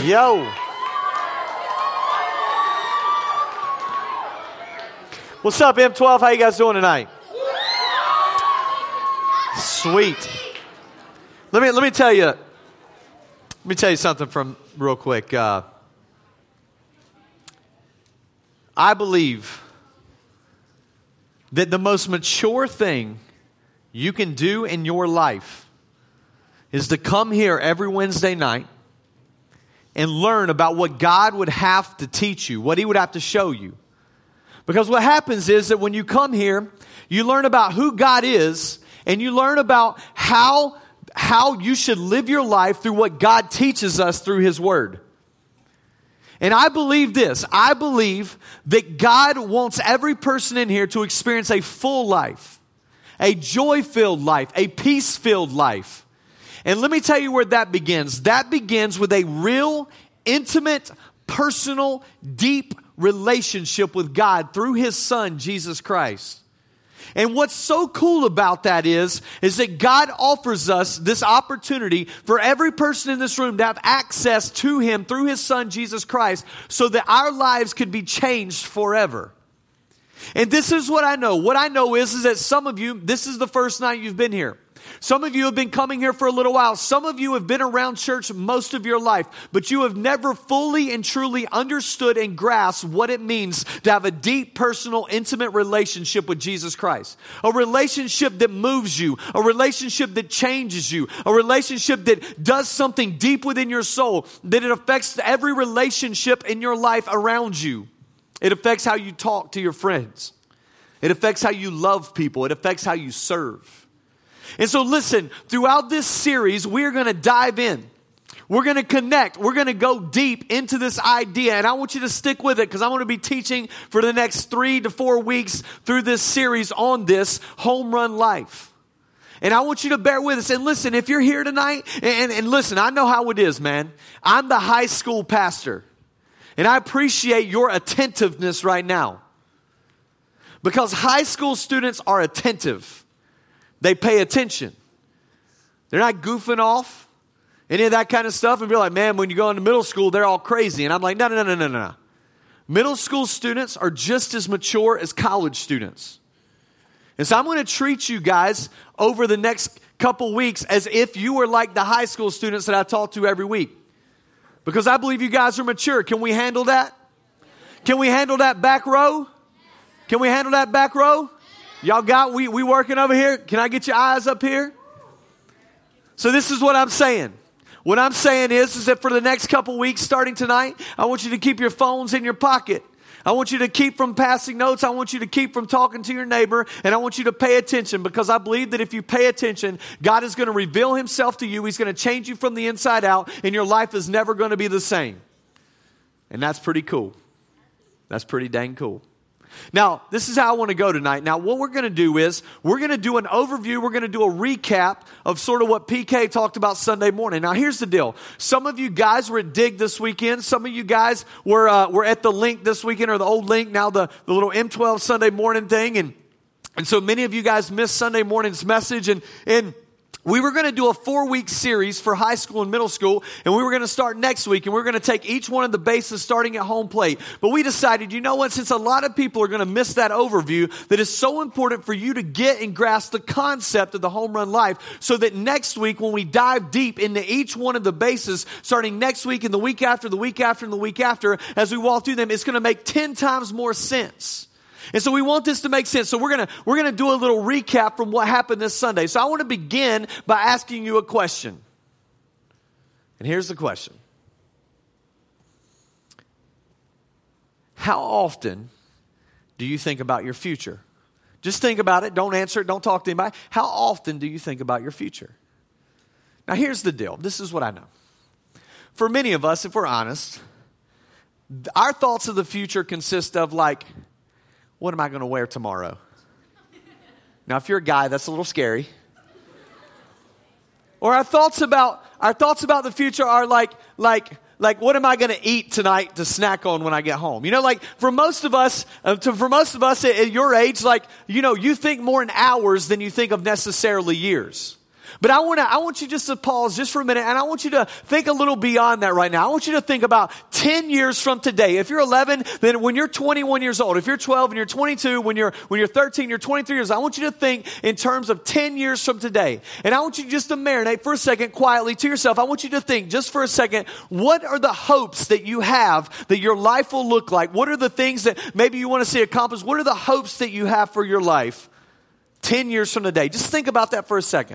Yo. What's up, M12? How you guys doing tonight? Sweet. Let me tell you something from real quick. I believe that the most mature thing you can do in your life is to come here every Wednesday night and learn about what God would have to teach you, what He would have to show you. Because what happens is that when you come here, you learn about who God is, and you learn about how you should live your life through what God teaches us through His Word. And I believe this. I believe that God wants every person in here to experience a full life, a joy-filled life, a peace-filled life. And let me tell you where that begins. That begins with a real, intimate, personal, deep relationship with God through His Son, Jesus Christ. And what's so cool about that is that God offers us this opportunity for every person in this room to have access to Him through His Son, Jesus Christ, so that our lives could be changed forever. And this is what I know. What I know is that some of you, this is the first night you've been here. Some of you have been coming here for a little while. Some of you have been around church most of your life, but you have never fully and truly understood and grasped what it means to have a deep, personal, intimate relationship with Jesus Christ. A relationship that moves you, a relationship that changes you, a relationship that does something deep within your soul, that it affects every relationship in your life around you. It affects how you talk to your friends. It affects how you love people. It affects how you serve. And so listen, throughout this series, we're going to dive in. We're going to connect. We're going to go deep into this idea. And I want you to stick with it because I'm going to be teaching for the next 3 to 4 weeks through this series on this home run life. And I want you to bear with us. And listen, if you're here tonight, and listen, I know how it is, man. I'm the high school pastor. And I appreciate your attentiveness right now. Because high school students are attentive. They pay attention. They're not goofing off, any of that kind of stuff. And be like, man, when you go into middle school, they're all crazy. And I'm like, no. Middle school students are just as mature as college students. And so I'm going to treat you guys over the next couple weeks as if you were like the high school students that I talk to every week. Because I believe you guys are mature. Can we handle that? Can we handle that back row? Can we handle that back row? Y'all got, we working over here? Can I get your eyes up here? So this is what I'm saying. What I'm saying is that for the next couple weeks, starting tonight, I want you to keep your phones in your pocket. I want you to keep from passing notes. I want you to keep from talking to your neighbor. And I want you to pay attention because I believe that if you pay attention, God is going to reveal Himself to you. He's going to change you from the inside out, and your life is never going to be the same. And that's pretty cool. That's pretty dang cool. Now, this is how I want to go tonight. Now, what we're going to do is we're going to do an overview. We're going to do a recap of sort of what PK talked about Sunday morning. Now, here's the deal. Some of you guys were at Dig this weekend. Some of you guys were at the Link this weekend, or the old Link, now the little M12 Sunday morning thing. And so many of you guys missed Sunday morning's message. And we were going to do a 4-week series for high school and middle school, and we were going to start next week, and we were going to take each one of the bases starting at home plate. But we decided, you know what, since a lot of people are going to miss that overview, that it's so important for you to get and grasp the concept of the home run life, so that next week when we dive deep into each one of the bases, starting next week and the week after, the week after, and the week after, as we walk through them, it's going to make 10 times more sense. And so we want this to make sense. So we're going to do a little recap from what happened this Sunday. So I want to begin by asking you a question. And here's the question. How often do you think about your future? Just think about it. Don't answer it. Don't talk to anybody. How often do you think about your future? Now here's the deal. This is what I know. For many of us, if we're honest, our thoughts of the future consist of like, what am I going to wear tomorrow? Now, if you're a guy, that's a little scary. Or our thoughts about the future are like, what am I going to eat tonight to snack on when I get home? You know, like for most of us at your age, like, you know, you think more in hours than you think of necessarily years. But I want you just to pause just for a minute, and I want you to think a little beyond that right now. I want you to think about 10 years from today. If you're 11, then when you're 21 years old. If you're 12 and you're 22, when you're 13, you're 23 years old. I want you to think in terms of 10 years from today. And I want you just to marinate for a second quietly to yourself. I want you to think just for a second, what are the hopes that you have that your life will look like? What are the things that maybe you want to see accomplished? What are the hopes that you have for your life 10 years from today? Just think about that for a second.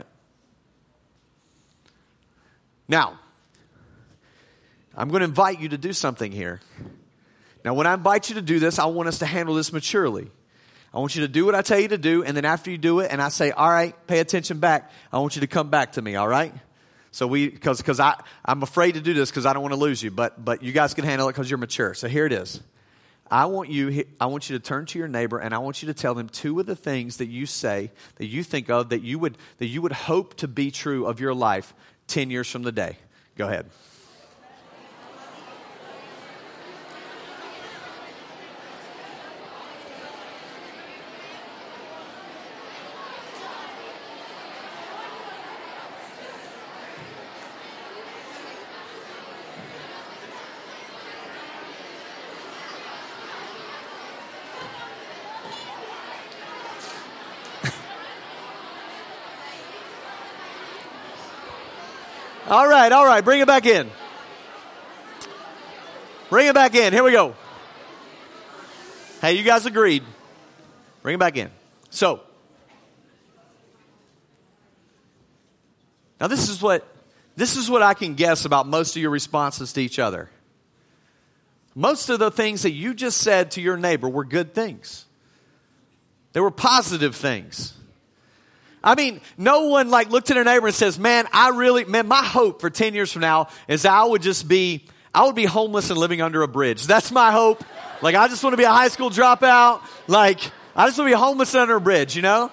Now, I'm going to invite you to do something here. Now, when I invite you to do this, I want us to handle this maturely. I want you to do what I tell you to do, and then after you do it, and I say, all right, pay attention back, I want you to come back to me, all right? So because I'm afraid to do this because I don't want to lose you, but you guys can handle it because you're mature. So here it is. I want you to turn to your neighbor, and I want you to tell them 2 of the things that you say, that you think of, that you would hope to be true of your life 10 years from today. Go ahead. All right. Bring it back in. Bring it back in. Here we go. Hey, you guys agreed. Bring it back in. So, now this is what I can guess about most of your responses to each other. Most of the things that you just said to your neighbor were good things. They were positive things. I mean, no one looked at their neighbor and says, man, my hope for 10 years from now is I would be homeless and living under a bridge. That's my hope. I just want to be a high school dropout. I just want to be homeless under a bridge, you know?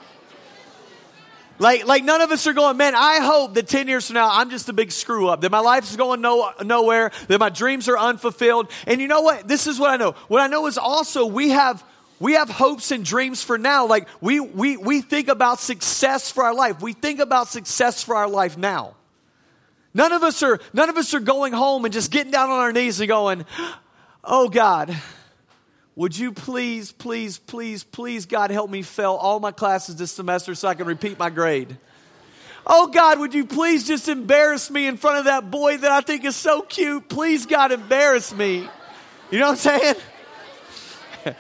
None of us are going, man, I hope that 10 years from now, I'm just a big screw up, that my life is going nowhere, that my dreams are unfulfilled. And you know what? This is what I know. What I know is also we have hopes and dreams for now. We think about success for our life. We think about success for our life now. None of us are going home and just getting down on our knees and going, oh God, would you please, God, help me fail all my classes this semester so I can repeat my grade. Oh God, would you please just embarrass me in front of that boy that I think is so cute? Please, God, embarrass me. You know what I'm saying?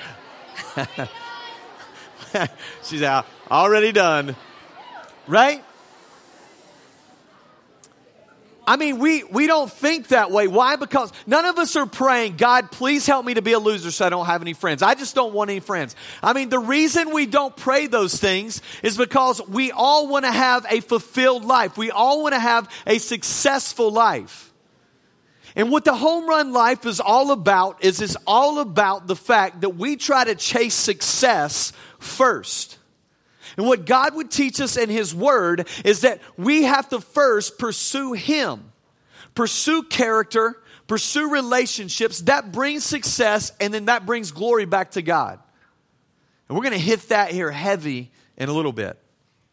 She's out. Already done. Right? I mean, we don't think that way. Why? Because none of us are praying, God, please help me to be a loser so I don't have any friends. I just don't want any friends. I mean, the reason we don't pray those things is because we all want to have a fulfilled life. We all want to have a successful life. And what the home run life is all about is it's all about the fact that we try to chase success first. And what God would teach us in His Word is that we have to first pursue Him. Pursue character, pursue relationships. That brings success, and then that brings glory back to God. And we're going to hit that here heavy in a little bit.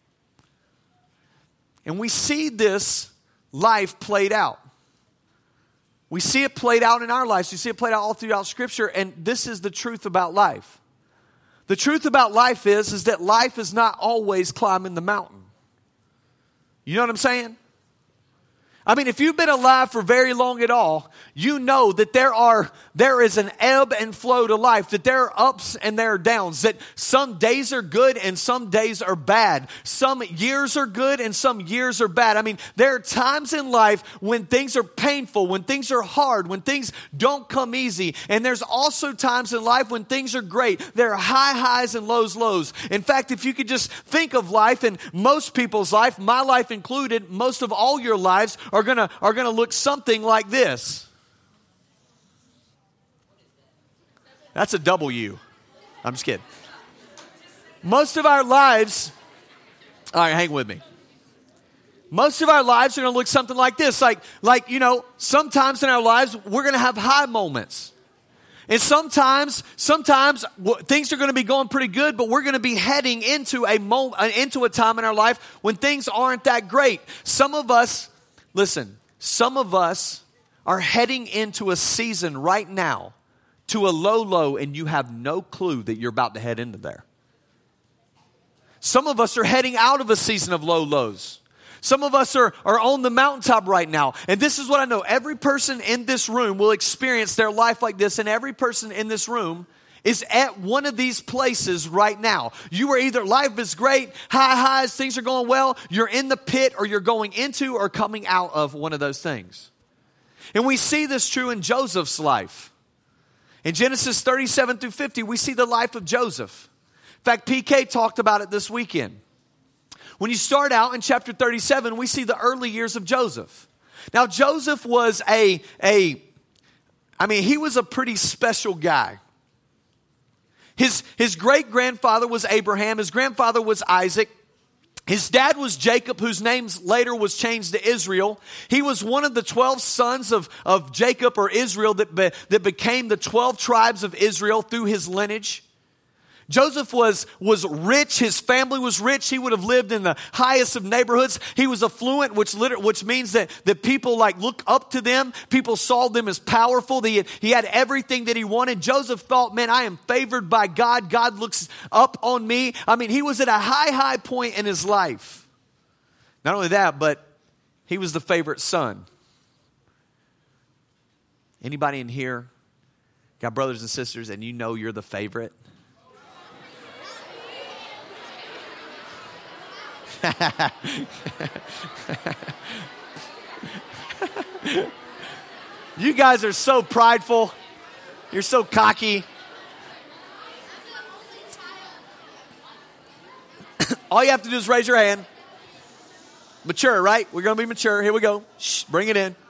And we see this life played out. We see it played out in our lives. We see it played out all throughout Scripture, and this is the truth about life. The truth about life is that life is not always climbing the mountain. You know what I'm saying? I mean, if you've been alive for very long at all, you know that there is an ebb and flow to life, that there are ups and there are downs, that some days are good and some days are bad. Some years are good and some years are bad. I mean, there are times in life when things are painful, when things are hard, when things don't come easy. And there's also times in life when things are great. There are high highs and lows. In fact, if you could just think of life, and most people's life, my life included, most of all your lives are gonna look something like this. That's a W. I'm just kidding. Most of our lives, all right, hang with me. Most of our lives are going to look something like this. Like sometimes in our lives, we're going to have high moments. And sometimes things are going to be going pretty good, but we're going to be heading into a time in our life when things aren't that great. Some of us are heading into a season right now to a low, and you have no clue that you're about to head into there. Some of us are heading out of a season of lows. Some of us are on the mountaintop right now. And this is what I know. Every person in this room will experience their life like this. And every person in this room is at one of these places right now. You are either life is great, high highs, things are going well. You're in the pit, or you're going into or coming out of one of those things. And we see this true in Joseph's life. In Genesis 37 through 50, we see the life of Joseph. In fact, PK talked about it this weekend. When you start out in chapter 37, we see the early years of Joseph. Now, Joseph was he was a pretty special guy. His great-grandfather was Abraham. His grandfather was Isaac. His dad was Jacob, whose name later was changed to Israel. He was one of the 12 sons of Jacob, or Israel, that became the 12 tribes of Israel through his lineage. Joseph was rich. His family was rich. He would have lived in the highest of neighborhoods. He was affluent, which means that people look up to them. People saw them as powerful. He had everything that he wanted. Joseph thought, man, I am favored by God. God looks up on me. He was at a high point in his life. Not only that, but he was the favorite son. Anybody in here got brothers and sisters and you know you're the favorite? You guys are so prideful. You're so cocky. All you have to do is raise your hand. Mature, right? We're going to be mature. Here we go. Shh, bring it in.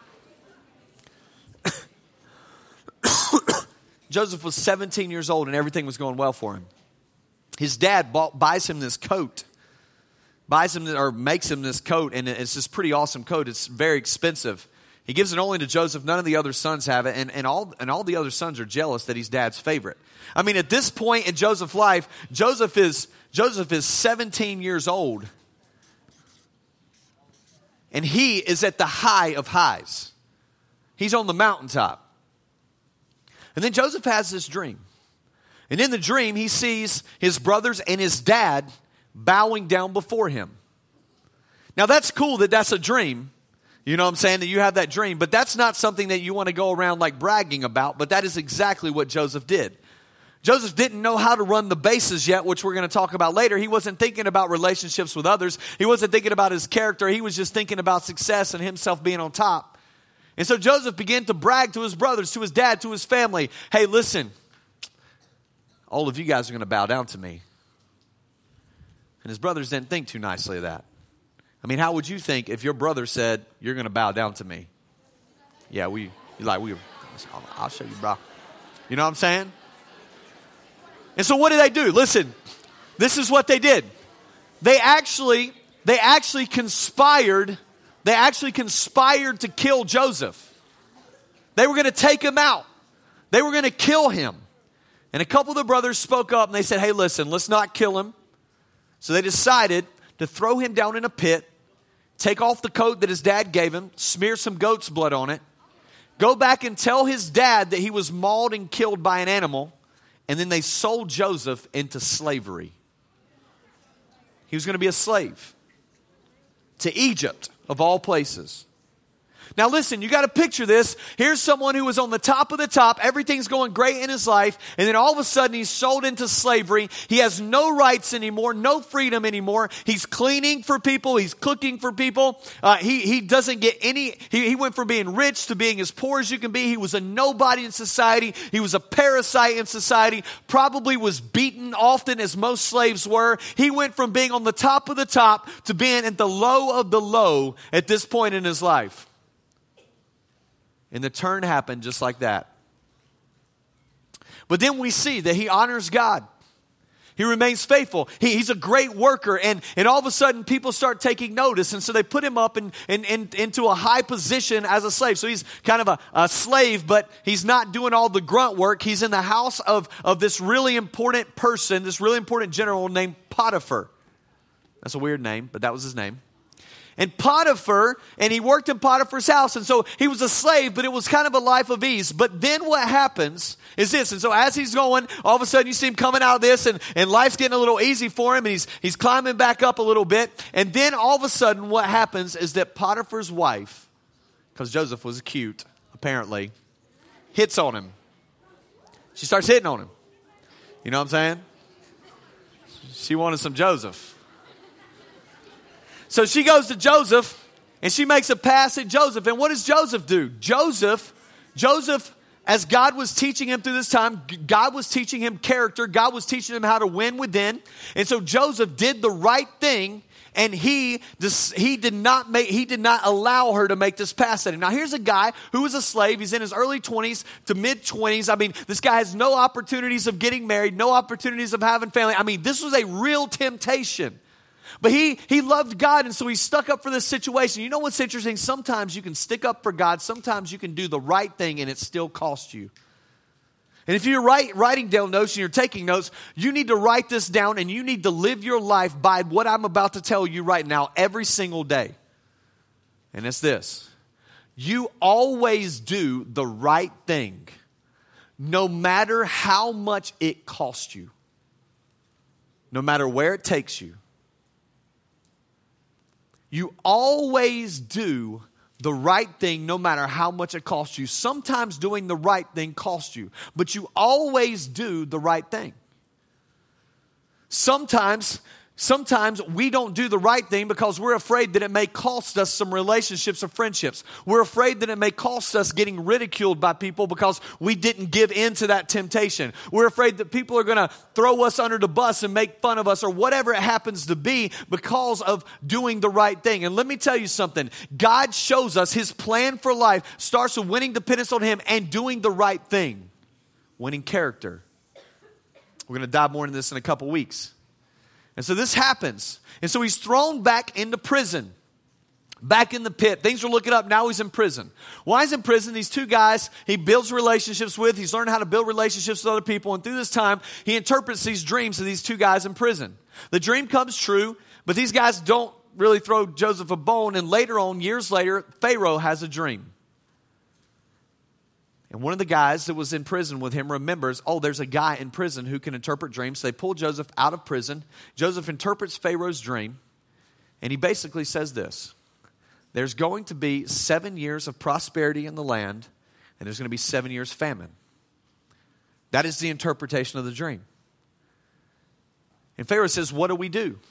Joseph was 17 years old and everything was going well for him. His dad buys him this coat. Makes him this coat, and it's this pretty awesome coat. It's very expensive. He gives it only to Joseph. None of the other sons have it, and all the other sons are jealous that he's dad's favorite. At this point in Joseph's life, Joseph is 17 years old, and he is at the high of highs. He's on the mountaintop. And then Joseph has this dream. And in the dream, he sees his brothers and his dad bowing down before him. Now that's cool that that's a dream. You know what I'm saying? That you have that dream. But that's not something that you want to go around bragging about. But that is exactly what Joseph did. Joseph didn't know how to run the bases yet, which we're going to talk about later. He wasn't thinking about relationships with others. He wasn't thinking about his character. He was just thinking about success and himself being on top. And so Joseph began to brag to his brothers, to his dad, to his family. Hey, listen, all of you guys are going to bow down to me. And his brothers didn't think too nicely of that. How would you think if your brother said, you're going to bow down to me? Yeah, I'll show you, bro. You know what I'm saying? And so what did they do? Listen, this is what they did. They actually conspired. They actually conspired to kill Joseph. They were going to take him out. They were going to kill him. And a couple of the brothers spoke up and they said, hey, listen, let's not kill him. So they decided to throw him down in a pit, take off the coat that his dad gave him, smear some goat's blood on it, go back and tell his dad that he was mauled and killed by an animal, and then they sold Joseph into slavery. He was going to be a slave to Egypt, of all places. Now listen, you got to picture this. Here's someone who was on the top of the top. Everything's going great in his life. And then all of a sudden he's sold into slavery. He has no rights anymore, no freedom anymore. He's cleaning for people. He's cooking for people. He doesn't get any, he went from being rich to being as poor as you can be. He was a nobody in society. He was a parasite in society. Probably was beaten often as most slaves were. He went from being on the top of the top to being at the low of the low at this point in his life. And the turn happened just like that. But then we see that he honors God. He remains faithful. He's a great worker. And all of a sudden, people start taking notice. And so they put him up into a high position as a slave. So he's kind of a slave, but he's not doing all the grunt work. He's in the house of this really important person, this really important general named Potiphar. That's a weird name, but that was his name. And Potiphar, and he worked in Potiphar's house, and so he was a slave, but it was kind of a life of ease. But then what happens is this, and so as he's going, all of a sudden you see him coming out of this, and life's getting a little easy for him, and he's climbing back up a little bit. And then all of a sudden what happens is that Potiphar's wife, because Joseph was cute, apparently, hits on him. She starts hitting on him. You know what I'm saying? She wanted some Joseph. So she goes to Joseph, and she makes a pass at Joseph. And what does Joseph do? Joseph, as God was teaching him through this time, God was teaching him character. God was teaching him how to win within. And so Joseph did the right thing, and he did not allow her to make this pass at him. Now here's a guy who was a slave. He's in his early 20s to mid 20s. I mean, this guy has no opportunities of getting married, no opportunities of having family. I mean, this was a real temptation. But he loved God, and so he stuck up for this situation. You know what's interesting? Sometimes you can stick up for God. Sometimes you can do the right thing, and it still costs you. And if you're writing down notes and you're taking notes, you need to write this down, and you need to live your life by what I'm about to tell you right now every single day. And it's this. You always do the right thing, no matter how much it costs you, no matter where it takes you. You always do the right thing no matter how much it costs you. Sometimes doing the right thing costs you, but you always do the right thing. Sometimes we don't do the right thing because we're afraid that it may cost us some relationships or friendships. We're afraid that it may cost us getting ridiculed by people because we didn't give in to that temptation. We're afraid that people are going to throw us under the bus and make fun of us or whatever it happens to be because of doing the right thing. And let me tell you something. God shows us his plan for life starts with winning dependence on him and doing the right thing. Winning character. We're going to dive more into this in a couple weeks. And so this happens. And so he's thrown back into prison. Back in the pit. Things are looking up. Now he's in prison. Why he's in prison? These two guys he builds relationships with. He's learned how to build relationships with other people. And through this time, he interprets these dreams of these two guys in prison. The dream comes true, but these guys don't really throw Joseph a bone. And later on, years later, Pharaoh has a dream. And one of the guys that was in prison with him remembers, there's a guy in prison who can interpret dreams. So they pull Joseph out of prison. Joseph interprets Pharaoh's dream. And he basically says this. There's going to be 7 years of prosperity in the land. And there's going to be 7 years famine. That is the interpretation of the dream. And Pharaoh says, what do we do?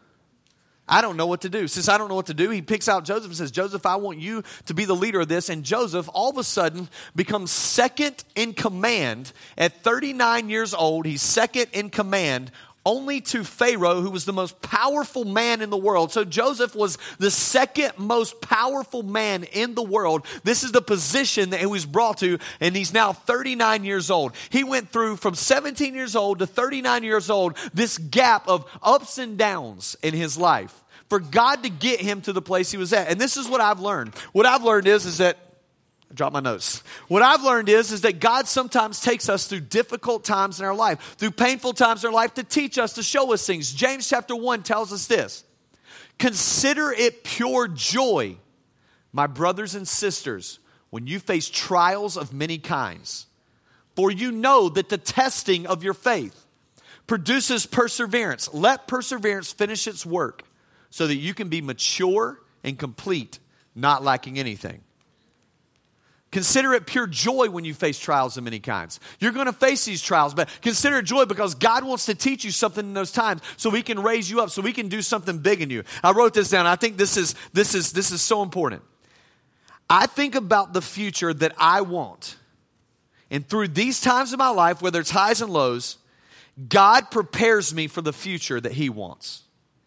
I don't know what to do. Since I don't know what to do, he picks out Joseph and says, Joseph, I want you to be the leader of this. And Joseph all of a sudden becomes second in command. At 39 years old, he's second in command only to Pharaoh, who was the most powerful man in the world. So Joseph was the second most powerful man in the world. This is the position that he was brought to, and he's now 39 years old. He went through from 17 years old to 39 years old, this gap of ups and downs in his life for God to get him to the place he was at. And this is what I've learned. What I've learned is that drop my notes. What I've learned is that God sometimes takes us through difficult times in our life, through painful times in our life to teach us, to show us things. James chapter 1 tells us this. Consider it pure joy, my brothers and sisters, when you face trials of many kinds. For you know that the testing of your faith produces perseverance. Let perseverance finish its work so that you can be mature and complete, not lacking anything. Consider it pure joy when you face trials of many kinds. You're going to face these trials, but consider it joy because God wants to teach you something in those times so he can raise you up, so he can do something big in you. I wrote this down. I think this is so important. I think about the future that I want. And through these times of my life, whether it's highs and lows, God prepares me for the future that he wants.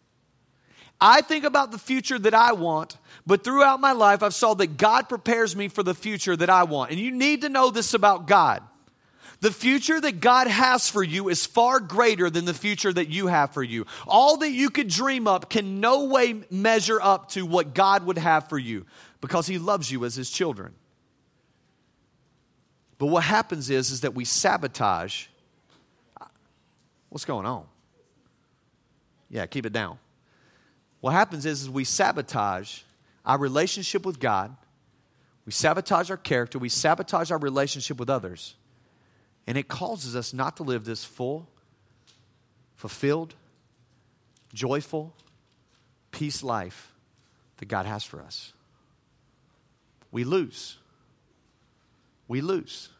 I think about the future that I want, but throughout my life, I've saw that God prepares me for the future that I want. And you need to know this about God, The future that God has for you is far greater than the future that you have for you. All that you could dream up can no way measure up to what God would have for you because He loves you as His children. But what happens is that we sabotage. What's going on? Yeah, keep it down. What happens is we sabotage our relationship with God. We sabotage our character. We sabotage our relationship with others. And it causes us not to live this full, fulfilled, joyful, peace life that God has for us. We lose. We lose.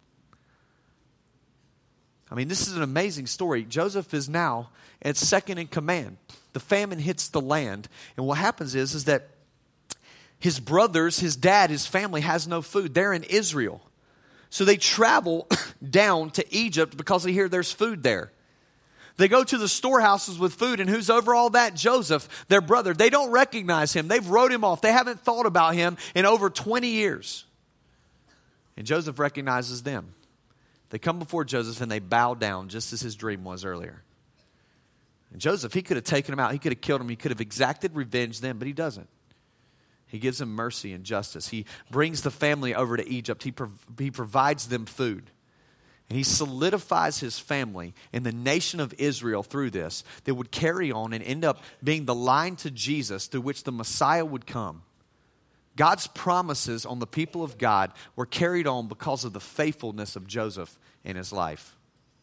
I mean, this is an amazing story. Joseph is now at second in command. The famine hits the land. And what happens is that his brothers, his dad, his family has no food. They're in Israel. So they travel down to Egypt because they hear there's food there. They go to the storehouses with food, and who's over all that? Joseph, their brother. They don't recognize him. They've wrote him off. They haven't thought about him in over 20 years. And Joseph recognizes them. They come before Joseph and they bow down just as his dream was earlier. And Joseph, he could have taken them out. He could have killed them. He could have exacted revenge then, but he doesn't. He gives them mercy and justice. He brings the family over to Egypt. He provides them food. And he solidifies his family and the nation of Israel through this that would carry on and end up being the line to Jesus through which the Messiah would come. God's promises on the people of God were carried on because of the faithfulness of Joseph in his life.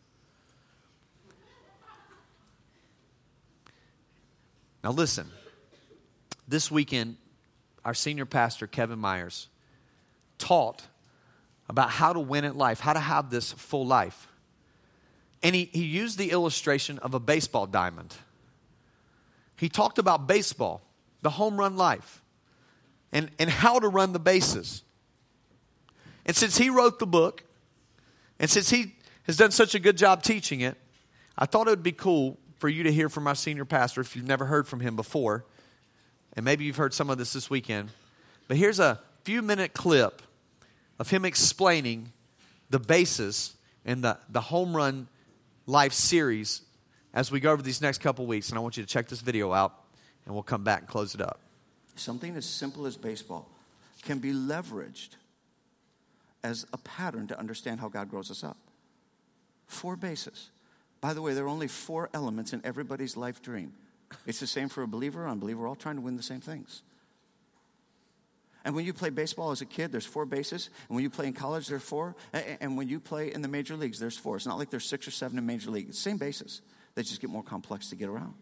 Now listen, this weekend, our senior pastor, Kevin Myers, taught about how to win at life, how to have this full life. And he used the illustration of a baseball diamond. He talked about baseball, the home run life, and how to run the bases. And since he wrote the book, and since he has done such a good job teaching it, I thought it would be cool for you to hear from our senior pastor if you've never heard from him before. And maybe you've heard some of this weekend. But here's a few-minute clip of him explaining the bases and the home run life series as we go over these next couple weeks. And I want you to check this video out, and we'll come back and close it up. Something as simple as baseball can be leveraged as a pattern to understand how God grows us up. 4 bases. By the way, there are only 4 elements in everybody's life dream. It's the same for a believer or unbeliever. We're all trying to win the same things. And when you play baseball as a kid, there's 4 bases. And when you play in college, there are 4. And when you play in the major leagues, there's 4. It's not like there's 6 or 7 in major league. It's the same bases. They just get more complex to get around.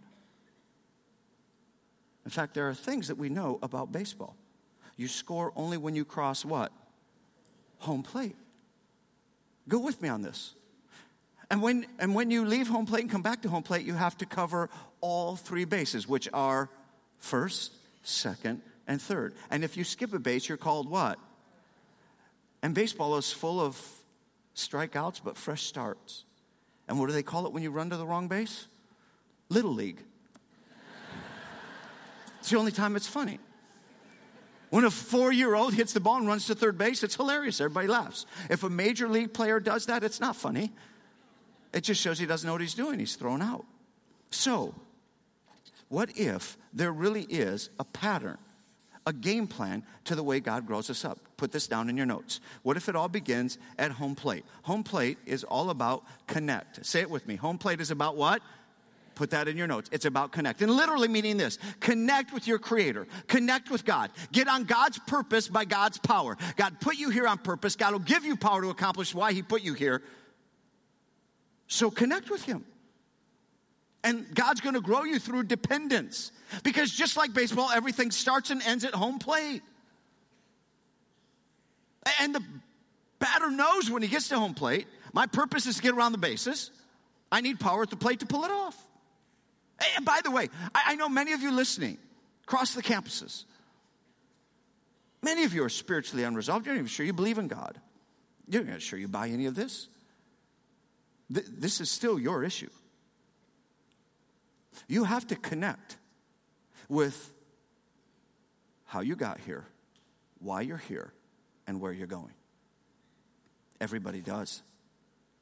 In fact, there are things that we know about baseball. You score only when you cross what? Home plate. Go with me on this. And when you leave home plate and come back to home plate, you have to cover all 3 bases, which are first, second, and third. And if you skip a base, you're called what? And baseball is full of strikeouts, but fresh starts. And what do they call it when you run to the wrong base? Little League. It's the only time it's funny. When a 4-year-old hits the ball and runs to third base, it's hilarious. Everybody laughs. If a major league player does that, it's not funny. It just shows he doesn't know what he's doing. He's thrown out. So, what if there really is a pattern, a game plan to the way God grows us up? Put this down in your notes. What if it all begins at home plate? Home plate is all about connect. Say it with me. Home plate is about what? Put that in your notes. It's about connect. And literally meaning this. Connect with your Creator. Connect with God. Get on God's purpose by God's power. God put you here on purpose. God will give you power to accomplish why He put you here. So connect with Him. And God's going to grow you through dependence. Because just like baseball, everything starts and ends at home plate. And the batter knows when he gets to home plate, my purpose is to get around the bases. I need power at the plate to pull it off. And by the way, I know many of you listening across the campuses. Many of you are spiritually unresolved. You're not even sure you believe in God. You're not sure you buy any of this. This is still your issue. You have to connect with how you got here, why you're here, and where you're going. Everybody does.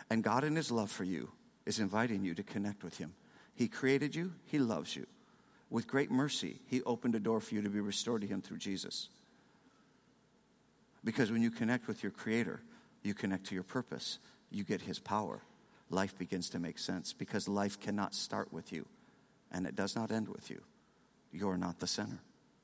And God in his love for you is inviting you to connect with him. He created you. He loves you. With great mercy, he opened a door for you to be restored to him through Jesus. Because when you connect with your Creator, you connect to your purpose. You get his power. Life begins to make sense because life cannot start with you and it does not end with you. You're not the center.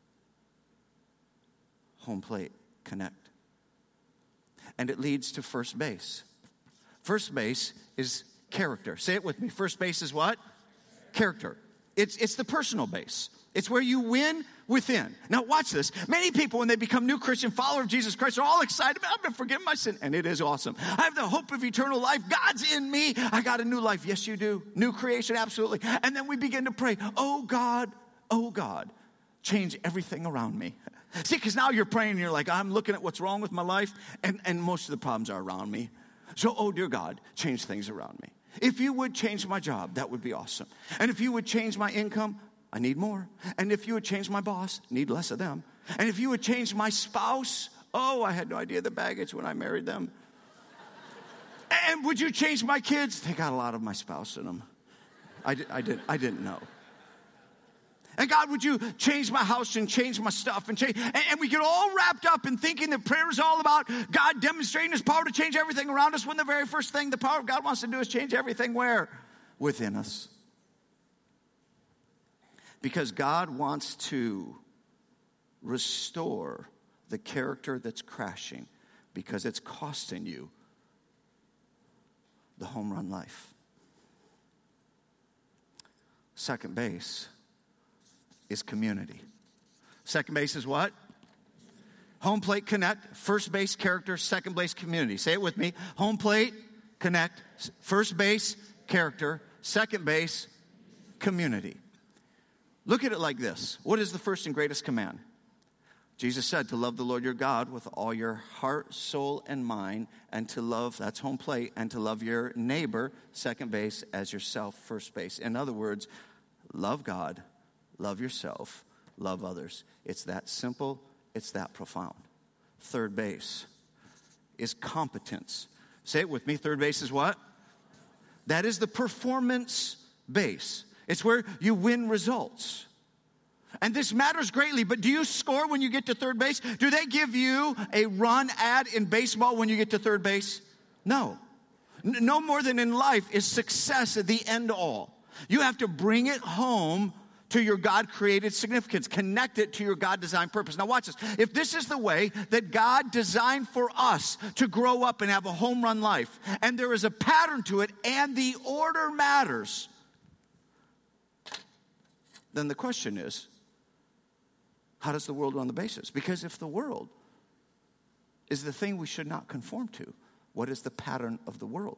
Home plate, connect. And it leads to first base. First base is character. Say it with me. First base is what? Character. It's the personal base. It's where you win within. Now watch this. Many people, when they become new Christian followers of Jesus Christ, are all excited. I've been forgiven my sin. And it is awesome. I have the hope of eternal life. God's in me. I got a new life. Yes, you do. New creation, absolutely. And then we begin to pray, oh God, change everything around me. See, because now you're praying and you're like, I'm looking at what's wrong with my life, and most of the problems are around me. So, oh dear God, change things around me. If you would change my job, that would be awesome. And if you would change my income, I need more. And if you would change my boss, need less of them. And if you would change my spouse, oh, I had no idea the baggage when I married them. And would you change my kids? They got a lot of my spouse in them. I didn't know. And God, would you change my house and change my stuff and change? And we get all wrapped up in thinking that prayer is all about God demonstrating his power to change everything around us when the very first thing the power of God wants to do is change everything where? Within us. Because God wants to restore the character that's crashing because it's costing you the home run life. Second base is community. Second base is what? Home plate, connect. First base, character. Second base, community. Say it with me. Home plate, connect. First base, character. Second base, community. Look at it like this. What is the first and greatest command? Jesus said to love the Lord your God with all your heart, soul, and mind, and to love, that's home plate, and to love your neighbor, second base, as yourself, first base. In other words, love God, love yourself, love others. It's that simple, it's that profound. Third base is competence. Say it with me. Third base is what? That is the performance base. It's where you win results. And this matters greatly, but do you score when you get to third base? Do they give you a run ad in baseball when you get to third base? No. No more than in life is success at the end all. You have to bring it home to your God-created significance. Connect it to your God-designed purpose. Now watch this. If this is the way that God designed for us to grow up and have a home run life, and there is a pattern to it, and the order matters, then the question is, how does the world run the bases? Because if the world is the thing we should not conform to, what is the pattern of the world?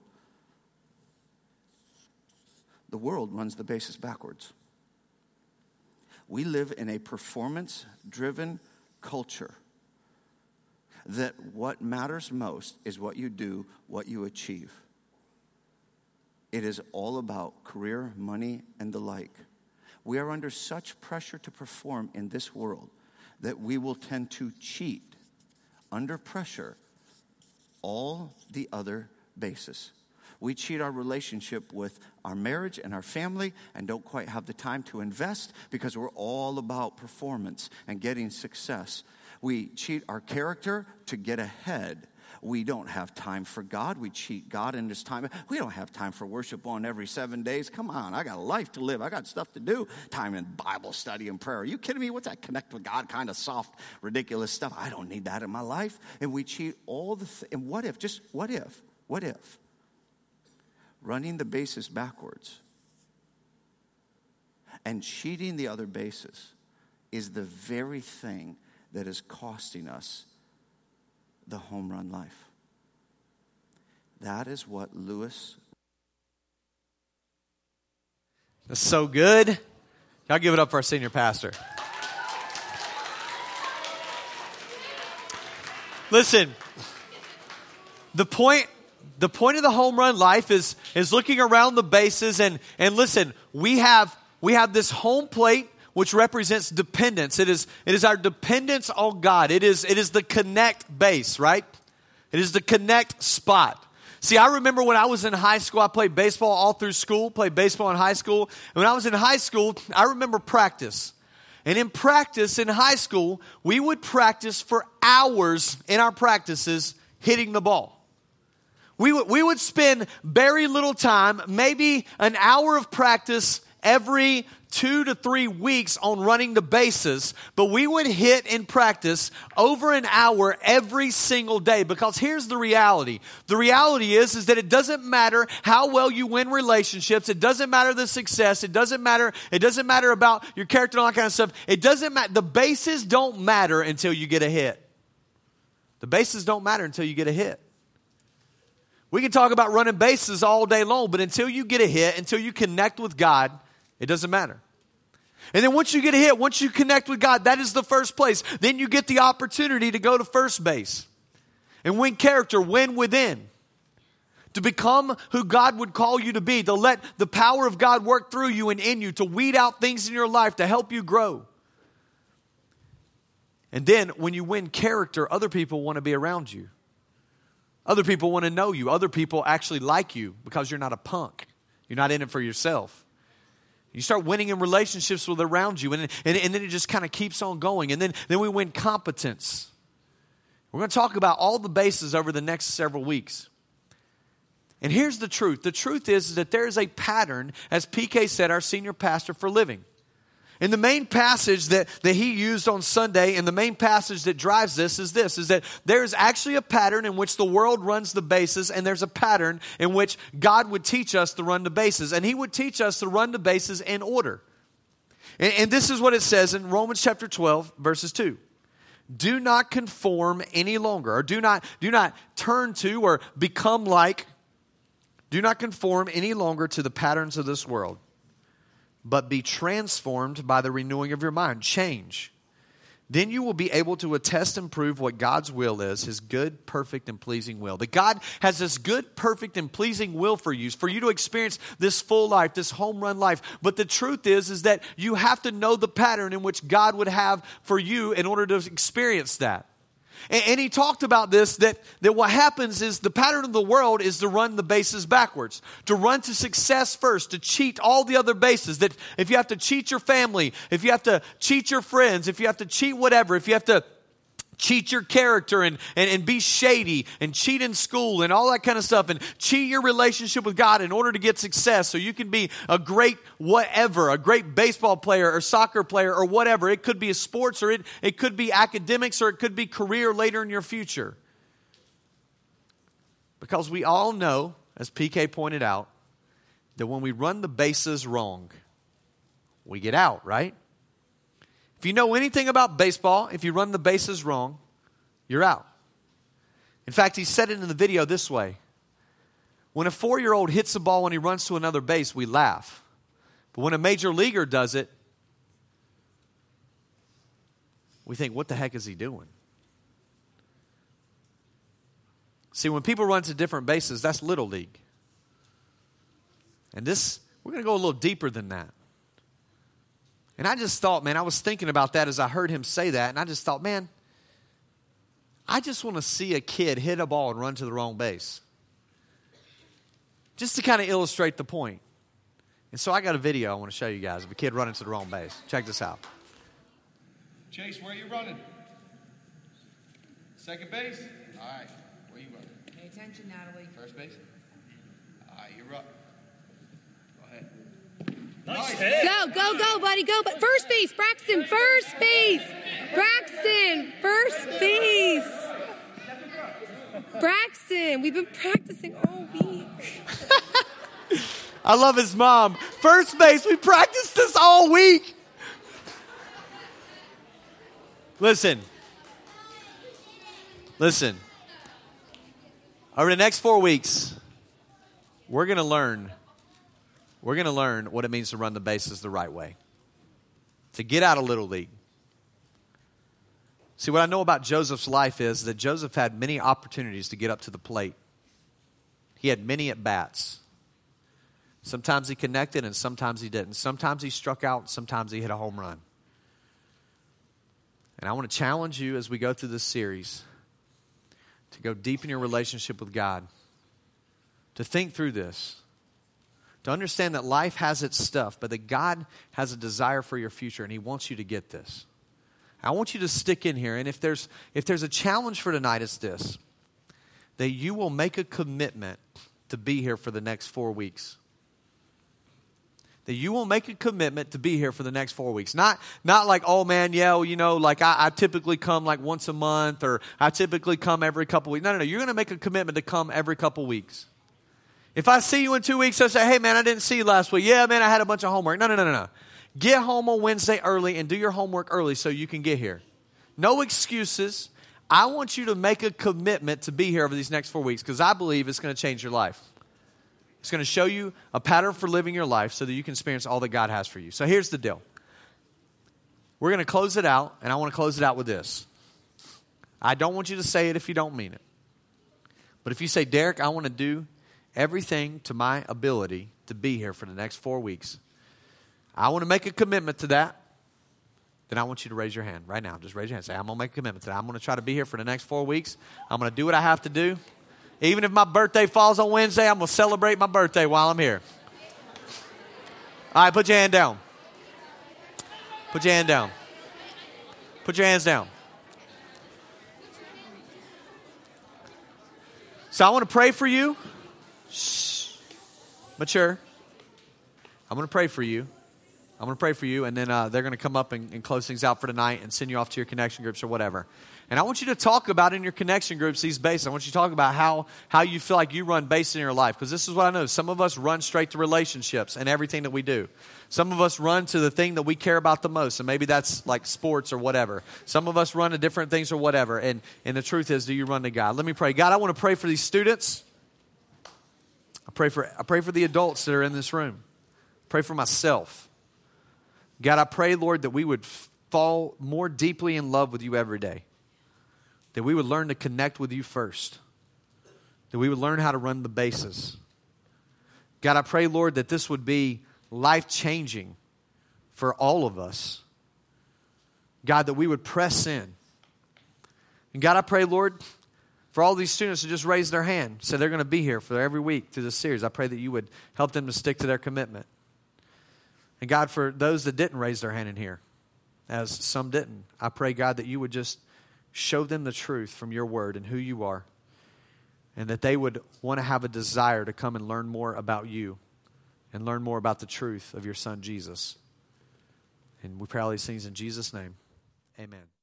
The world runs the bases backwards. We live in a performance-driven culture that what matters most is what you do, what you achieve. It is all about career, money, and the like. We are under such pressure to perform in this world that we will tend to cheat under pressure all the other bases. We cheat our relationship with our marriage and our family and don't quite have the time to invest because we're all about performance and getting success. We cheat our character to get ahead. We don't have time for God. We cheat God in His time. We don't have time for worship on every 7 days. Come on, I got a life to live. I got stuff to do. Time in Bible study and prayer. Are you kidding me? What's that connect with God kind of soft, ridiculous stuff? I don't need that in my life. And we cheat all the and what if, just what if, running the bases backwards and cheating the other bases is the very thing that is costing us the home run life. That is what Lewis. That's so good. Y'all give it up for our senior pastor. Listen, the point of the home run life is looking around the bases and listen, we have this home plate which represents dependence. It is our dependence on God. It is the connect base, right? It is the connect spot. See, I remember when I was in high school, I played baseball all through school, played baseball in high school. And when I was in high school, I remember practice. And in practice, in high school, we would practice for hours in our practices hitting the ball. We would spend very little time, maybe an hour of practice every 2 to 3 weeks on running the bases, but we would hit in practice over an hour every single day, because here's the reality. The reality is that it doesn't matter how well you win relationships. It doesn't matter the success. It doesn't matter about your character and all that kind of stuff. It doesn't matter. The bases don't matter until you get a hit. The bases don't matter until you get a hit. We can talk about running bases all day long, but until you get a hit, until you connect with God, it doesn't matter. And then once you get a hit, once you connect with God, that is the first place. Then you get the opportunity to go to first base and win character, win within, to become who God would call you to be, to let the power of God work through you and in you, to weed out things in your life, to help you grow. And then when you win character, other people want to be around you. Other people want to know you. Other people actually like you because you're not a punk. You're not in it for yourself. You start winning in relationships with around you, and then it just kind of keeps on going. And then we win competence. We're going to talk about all the bases over the next several weeks. And here's the truth. The truth is that there is a pattern, as PK said, our senior pastor, for living. And the main passage that he used on Sunday, and the main passage that drives this is that there's actually a pattern in which the world runs the bases, and there's a pattern in which God would teach us to run the bases. And he would teach us to run the bases in order. And this is what it says in Romans chapter 12, verses 2. Do not conform any longer, or do not turn to or become like, do not conform any longer to the patterns of this world, but be transformed by the renewing of your mind. Change. Then you will be able to attest and prove what God's will is, his good, perfect, and pleasing will. That God has this good, perfect, and pleasing will for you to experience this full life, this home run life. But the truth is that you have to know the pattern in which God would have for you in order to experience that. And he talked about this, that what happens is the pattern of the world is to run the bases backwards, to run to success first, to cheat all the other bases. That if you have to cheat your family, if you have to cheat your friends, if you have to cheat whatever, if you have to cheat your character and be shady and cheat in school and all that kind of stuff and cheat your relationship with God in order to get success so you can be a great whatever, a great baseball player or soccer player or whatever. It could be a sports, or it could be academics, or it could be career later in your future. Because we all know, as PK pointed out, that when we run the bases wrong, we get out, right? If you know anything about baseball, if you run the bases wrong, you're out. In fact, he said it in the video this way. When a 4-year-old hits the ball when he runs to another base, we laugh. But when a major leaguer does it, we think, what the heck is he doing? See, when people run to different bases, that's little league. And we're going to go a little deeper than that. And I just thought, man, I was thinking about that as I heard him say that. And I just thought, man, I just want to see a kid hit a ball and run to the wrong base. Just to kind of illustrate the point. And so I got a video I want to show you guys of a kid running to the wrong base. Check this out. Chase, where are you running? Second base? All right. Where are you running? Pay attention, Natalie. First base? All right, you're up. Go ahead. Nice hit. Go, buddy, go. But first base, Braxton, first base. Braxton, first base. Braxton, we've been practicing all week. I love his mom. First base, we practiced this all week. Listen. Over the next 4 weeks, we're going to learn what it means to run the bases the right way. To get out of Little League. See, what I know about Joseph's life is that Joseph had many opportunities to get up to the plate. He had many at-bats. Sometimes he connected and sometimes he didn't. Sometimes he struck out, sometimes he hit a home run. And I want to challenge you as we go through this series to go deep in your relationship with God. to think through this, to understand that life has its stuff, but that God has a desire for your future, and He wants you to get this. I want you to stick in here, and if there's a challenge for tonight, it's this, that you will make a commitment to be here for the next 4 weeks. That you will make a commitment to be here for the next 4 weeks. Not like, oh man, yeah, well, you know, like I typically come like once a month, or I typically come every couple weeks. No. You're going to make a commitment to come every couple weeks. If I see you in 2 weeks, I say, hey man, I didn't see you last week. Yeah, man, I had a bunch of homework. No. Get home on Wednesday early and do your homework early so you can get here. No excuses. I want you to make a commitment to be here over these next 4 weeks, because I believe it's going to change your life. It's going to show you a pattern for living your life so that you can experience all that God has for you. So here's the deal. We're going to close it out, and I want to close it out with this. I don't want you to say it if you don't mean it. But if you say, Derek, I want to do everything to my ability to be here for the next 4 weeks, I want to make a commitment to that, then I want you to raise your hand right now. Just raise your hand. Say, I'm going to make a commitment to that. I'm going to try to be here for the next 4 weeks. I'm going to do what I have to do. Even if my birthday falls on Wednesday, I'm going to celebrate my birthday while I'm here. All right, put your hand down. Put your hand down. Put your hands down. So I want to pray for you. Shh. Mature. I'm going to pray for you. I'm going to pray for you, and then they're going to come up and close things out for tonight and send you off to your connection groups or whatever. And I want you to talk about in your connection groups these bases. I want you to talk about how you feel like you run base in your life. Because this is what I know. Some of us run straight to relationships and everything that we do. Some of us run to the thing that we care about the most. And maybe that's like sports or whatever. Some of us run to different things or whatever. And the truth is, do you run to God? Let me pray. God, I want to pray for these students. I pray for the adults that are in this room. Pray for myself. God, I pray, Lord, that we would fall more deeply in love with you every day. That we would learn to connect with you first. That we would learn how to run the bases. God, I pray, Lord, that this would be life-changing for all of us. God, that we would press in. And God, I pray, Lord, for all these students who just raised their hand, so they're going to be here for every week through this series. I pray that you would help them to stick to their commitment. And God, for those that didn't raise their hand in here, as some didn't, I pray, God, that you would just show them the truth from your word and who you are, and that they would want to have a desire to come and learn more about you and learn more about the truth of your Son, Jesus. And we pray all these things in Jesus' name. Amen.